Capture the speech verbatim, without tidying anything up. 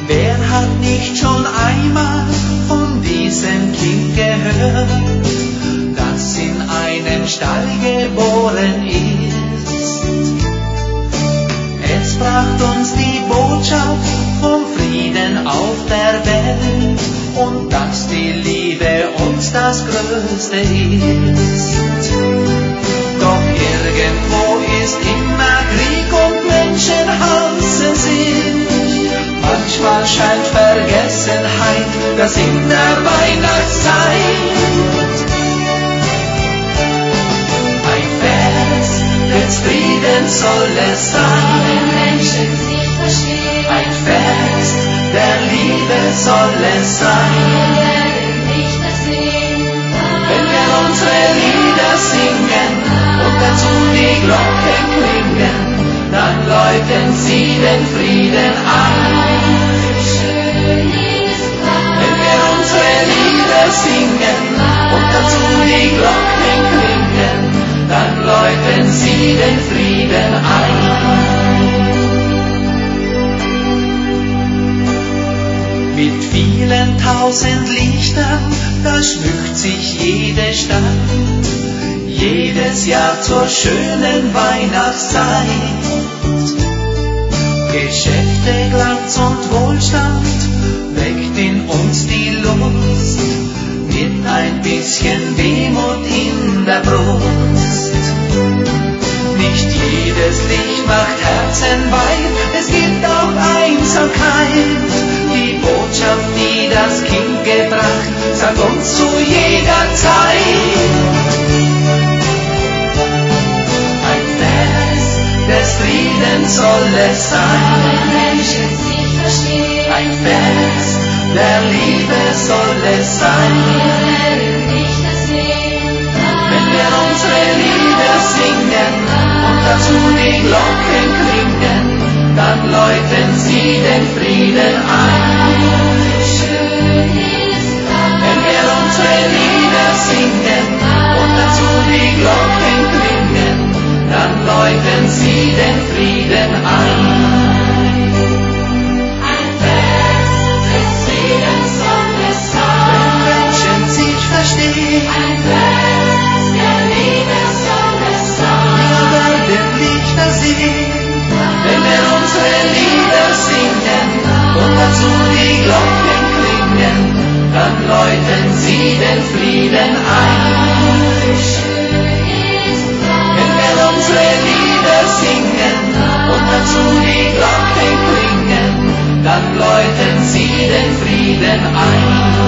Wer hat nicht schon einmal von diesem Kind gehört, das in einem Stall geboren ist? Es bracht uns die Botschaft vom Frieden auf der Welt und dass die Liebe uns das Größte ist. Doch irgendwo ist immer Krieg und Menschen hassen sich. Manchmal scheint Vergessenheit das in der Weihnachtszeit. Ein Fest des Friedens soll es sein, wenn Menschen sich verstehen. Ein Fest der Liebe soll es sein, Wir werden Lichter sehen, wenn wir unsere Lieder singen und dazu die Glocken klingen, dann läuten sie den Frieden ein. schön ist Wenn wir unsere Lieder singen und dazu die Glocken klingen, dann läuten sie den Frieden ein. Mit vielen tausend Lichtern, da schmückt sich jede Stadt, jedes Jahr zur schönen Weihnachtszeit. Geschäfte, Glanz und Wohlstand weckt in uns die Lust, mit ein bisschen Wehmut in der Brust. Nicht jedes Licht macht Herzen weit, es gibt auch Einsamkeit. Die Botschaft, die das Kind gebracht, sagt uns zu jeder Zeit. Ein Fest des Friedens soll es sein, wenn Menschen sich verstehen. ein Fest der Liebe soll es sein. Wir werden Lichter sehen, Wenn wir unsere Lieder singen und dazu die Glocken klingen, dann läuten sie den Frieden ein. schön ist Wenn wir unsere Lieder singen und dazu die Glocken klingen, dann läuten sie den Frieden ein. ein Fest des Friedens soll es sein. Wenn Menschen sich verstehen, Ein Fest der Liebe soll es sein. wir werden Lichter sehen. Wenn wir unsere Lieder singen und dazu die Glocken klingen, dann läuten sie den Frieden ein. schön ist Wenn wir unsere Lieder singen und dazu die Glocken klingen, dann läuten sie den Frieden ein.